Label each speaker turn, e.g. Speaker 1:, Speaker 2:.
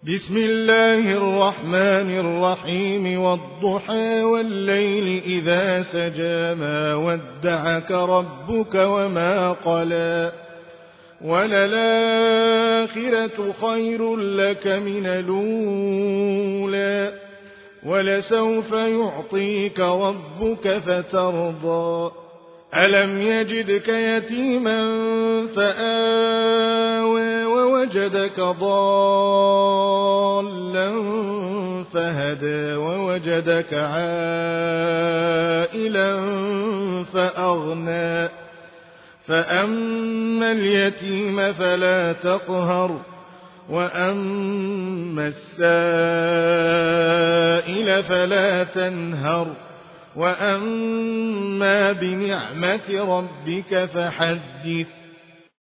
Speaker 1: بسم الله الرحمن الرحيم والضحى والليل إذا سجى ما ودعك ربك وما قلى وللآخرة خير لك من الأولى ولسوف يعطيك ربك فترضى ألم يجدك يتيما فآوى ووجدك ضالا فهدى ووجدك عائلا فأغنى فأما اليتيم فلا تقهر وأما السائل فلا تنهر وأما بنعمة ربك فحدث